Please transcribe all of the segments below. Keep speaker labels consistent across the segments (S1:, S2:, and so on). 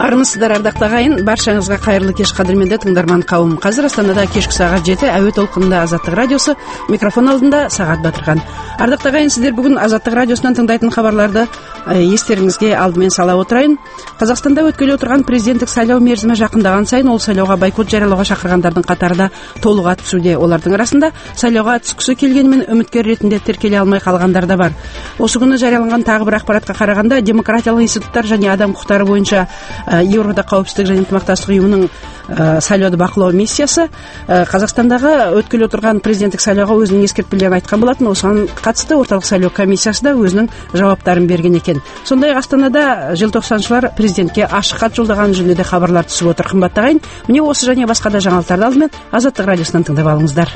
S1: Армысыздар, ардактуу агайын, баршаңызга кайырлуу кеш кадырменде тыңдарман кабым. Азыр Астанада кечки саат 7 Әуе толкунунда Азаттык радиосу, микрофон алдында Сагат Батырхан. Ардактуу агайын, сиздер бүгүн Азаттык радиосунан тыңдайтын кабарларды эстериңизге алдымен сала отурайын. Казакстанда өткөлүп отурган президенттик шайлоо мерзими жакындаган сайын ол шайлоого бойкот жарыялоого чакыргандардын катарында толугат түсүүдө. Олардын арасында шайлоого түшкүсү келгени менен үмүткөр иретинде тиркеле алмай калгандар да бар. Ошол күнү жарыяланган тагы бир акпаратка караганда, демократиялык институттар жана адам укуктары боюнча Европада коопсуздук жана ынтымакташтык уюмунун шайлоодо бакылоо миссиясы Казакстандагы өткөлүп отурган президенттик шайлоого өзүнүн эскертпелерин айткан болотун. Ошого катысты орталык шайлоо комиссиясы да өзүнүн жабаптарын берген экен. Сондай Астанада желтоқсанчылар президентке ачык кат жолдогон жөнүндө кабарлар түшүп отур. Кымбаттуу агайын, міне осы және башка да жаңалыктарды алдымен Азаттык радиосунан тыңдап алыңыздар.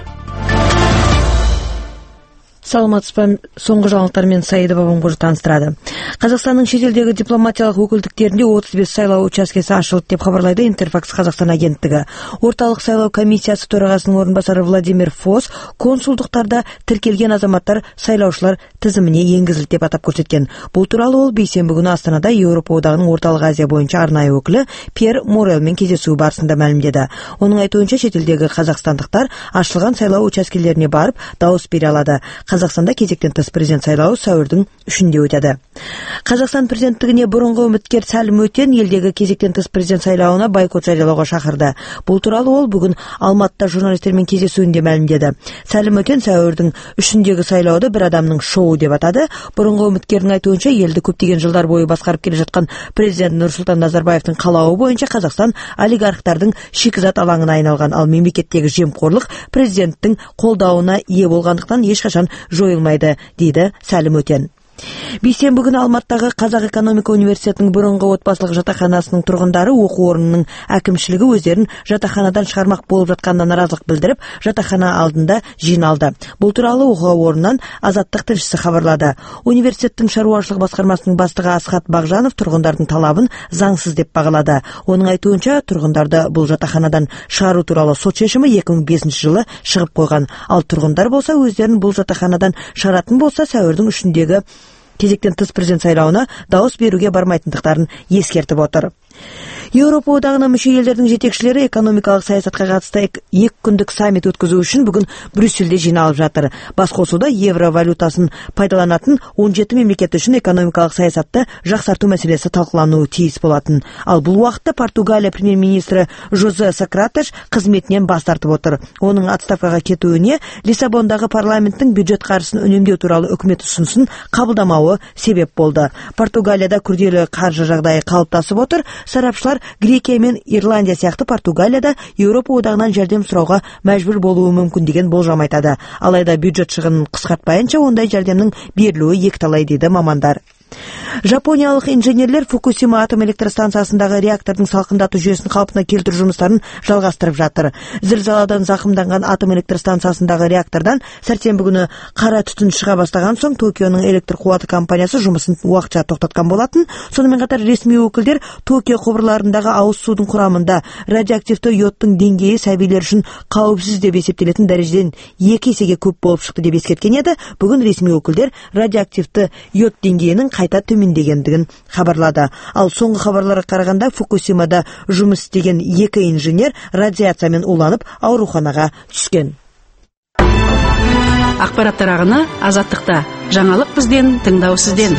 S2: Саламатсызбы, соңғы жаңалықтар мен Саида Бабамгожа таныстырады. Қазақстанның шетелдегі дипломатиялық өкілдіктерінде 35 сайлау учаскесі ашылды деп хабарлайды Интерфакс Қазақстан агенттігі. Орталық сайлау комиссиясы төрағасының орынбасары Владимир Фос консулдықтарда тіркелген азаматтар сайлаушылар тізіміне енгізілді деп атап көрсеткен. Бұл туралы ол бейсенбі күні Астанада Еуропа одағының Орталық Азия бойынша арнайы өкілі Пьер Морелмен кездесуі барысында мәлімдеді. Оның айтуынша шетелдегі қазақстандықтар ашылған сайлау учаскелеріне барып дауыс бере алады. Қазақстанда кезектен тыс президент сайлауы сәуірдің 3-інде өтеді. Қазақстан президенттігіне бұрынғы үміткер Сәлім Өтен елдегі кезектен тыс президент сайлауына бойкот жариялауға шақырды. Бұл туралы ол бүгін Алматыда журналистермен кездесуінде мәлімдеді. Сәлім Өтен сәуірдің 3-індегі сайлауды бір адамның шоуы деп атады. Бұрынғы үміткердің айтуынша елді көптеген жылдар бойы басқарып келе жатқан президент Нұрсұлтан Назарбаевтың қалауы бойынша Қазақстан олигархтардың шикізат алаңына айналған, ал мемлекеттегі жемқорлық президенттің қолдауына ие болғандықтан ешқашан жойылмайды, дейді Сәлім Өтен. Бейсенбі күні Алматыдағы Қазақ экономика университетінің бұрынғы отбасылық жатақханасының тұрғындары оқу орнының әкімшілігі өздерін жатақханадан шығармақ болып жатқанына наразылық білдіріп, жатақхана алдында жиналды. Бұл туралы оқу орнынан Азаттық тілшісі хабарлады. Университеттің шаруашылық басқармасының бастығы Асхат Бағжанов тұрғындардың талабын заңсыз деп бағалады. Оның айтуынша, тұрғындарды бұл жатақханадан шығару туралы сот шешімі 2005 жылы шығып қойған. Ал тұрғындар болса, өздерін бұл жатақханадан шығаратын болса, сәуірдің 3-індегі кезектен тыс президент сайлауына дауыс беруге бармайтындықтарын ескертіп отыр. Еуропа одағына мүше елдердің жетекшілері экономикалық саясатқа қатысты 2 күндік саммит өткізу үшін бүгін Брюссельде жиналып жатыр. Басқосуда евро валютасын пайдаланатын 17 мемлекет үшін экономикалық саясатты жақсарту мәселесі талқылануы тиіс болатын. Ал бұл уақытта Португалия премьер-министрі Жозе Сократеш қызметінен бас тартып отыр. Оның отставкаға кетуіне Лиссабондағы парламенттің бюджет қаржысын үнемдеу туралы үкімет ұсынысын қабылдамауы себеп болды. Португалияда күрделі қаржы жағдайы қалыптасып отыр. Сарапшылар Грекия мен Ирландия сияқты Португалияда Еуропа одағынан жәрдем сұрауға мәжбүр болуы мүмкін деген болжам айтады. Алайда бюджет шығынын қысқартпайынша ондай жәрдемнің берілуі екіталай дейді мамандар. Жапониялық инженерлер Фукусима атом электростанциясындағы реактордың салқындату жүйесін қалпына келтіру жұмыстарын жалғастырып жатыр. Зілзаладан зақымданған атом электростанциясындағы реактордан сәрсенбі күні қара түтін шыға бастаған соң Токионың электр қуаты компаниясы жұмысын уақытша тоқтатқан болатын. Сонымен қатар ресми өкілдер Токио құбырларындағы ауыз судың құрамында радиоактивті йодтың деңгейі сәбилер үшін қауіпсіз деп есептелетін дәрежеден 2 есеге көп болып шықты деп ескерткен еді. Бүгін ресми өкілдер радиоактивті йод деңгейінің қайта төмендегендігін хабарлады. Ал соңғы хабарларға қарағанда Фукусимада жұмыс істеген 2 инженер радиациямен уланып ауруханаға түскен.
S1: Ақпараттар ағыны Азаттықта. Жаңалық бізден, тыңдау сізден.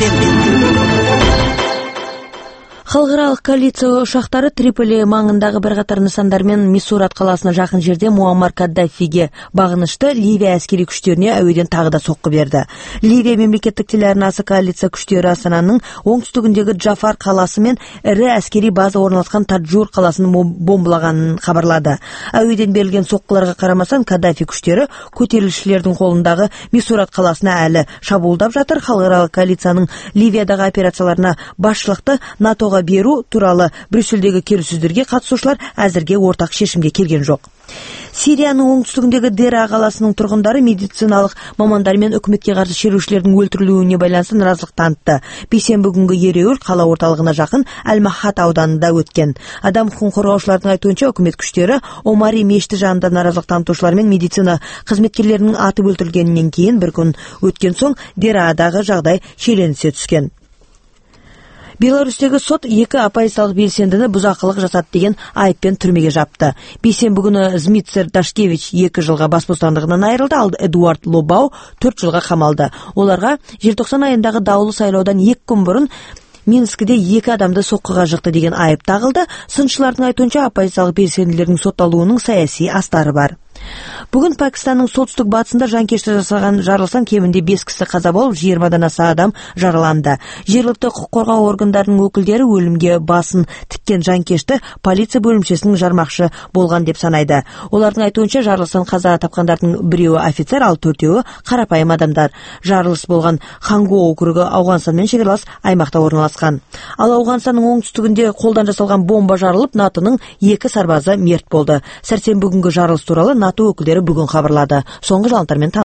S2: Халықаралық коалиция ұшақтары Триполи маңындағы бірқатар нысандармен Миссурат қаласына жақын жерде Муаммар Каддафиге бағынышты Ливия әскери күштеріне әуеден тағы да соққы берді. Ливия мемлекеттік телеарнасы коалиция күштері Астананың оңтүстігіндегі Джафар қаласы мен ірі әскери база орналасқан Таджур қаласын бомбылағанын хабарлады. Әуеден берілген соққыларға қарамастан Каддафи күштері көтерілісшілердің қолындағы Миссурат қаласына әлі шабуылдап жатыр. Халықаралық коалицияның Ливиядағы операцияларына басшылықты НАТОға беру туралы Брюссельдегі келіссөздерге қатысушылар әзірге ортақ шешімге келген жоқ. Сирияның оңтүстігіндегі Дера қаласының тұрғындары медициналық мамандар мен үкіметке қарсы шерушілердің өлтірілуіне байланысты наразылық танытты. Бейсенбі күнгі ереуіл қала орталығына жақын Әл-Махат ауданында өткен. Адам құқығын қорғаушылардың айтуынша үкімет күштері Омари мешіті жанында наразылық танытушылар мен медицина қызметкерлерінің атып өлтірілгеннен кейін бір күн өткен соң Дерадағы жағдай шиеленісе түскен. Беларусьтегі сот 2 оппозициялық белсендіні бұзақылық жасады деген айыппен түрмеге жапты. Бейсенбі күні Змитцер Дашкевич 2 жылға бас бостандығынан айырылды, ал Эдуард Лобау 4 жылға қамалды. Оларға желтоқсан айындағы даулы сайлаудан 2 күн бұрын Минскіде 2 адамды соққыға жықты деген айып тағылды. Сыншылардың айтуынша оппозициялық белсенділердің сотталуының саяси астары бар. Бүгін Пакистанның солтүстік батысында жанкешті жасаған жарылыстан кемінде 5 кісі қаза болып, 20-дан аса адам жараланды. Жергілікті құқық қорғау органдарының өкілдері өлімге басын тіккен жанкешті полиция бөлімшесінің жармақшы болған деп санайды. Олардың айтуынша жарылыстан қаза тапқандардың 3-еуі офицер, ал 4-еуі қарапайым адамдар. Жарылыс болған Хангу округы Ауғанстанмен шекаралас аймақта орналасқан. Ал Ауғанстанның оңтүстігінде қолдан жасалған бомба жарылып, НАТО-ның 2 сарбазы мерт болды. Сәрсенбі күнгі жарылыс туралы НАТО өкілдері бүгін хабарлады. Соңғы жаңалықтармен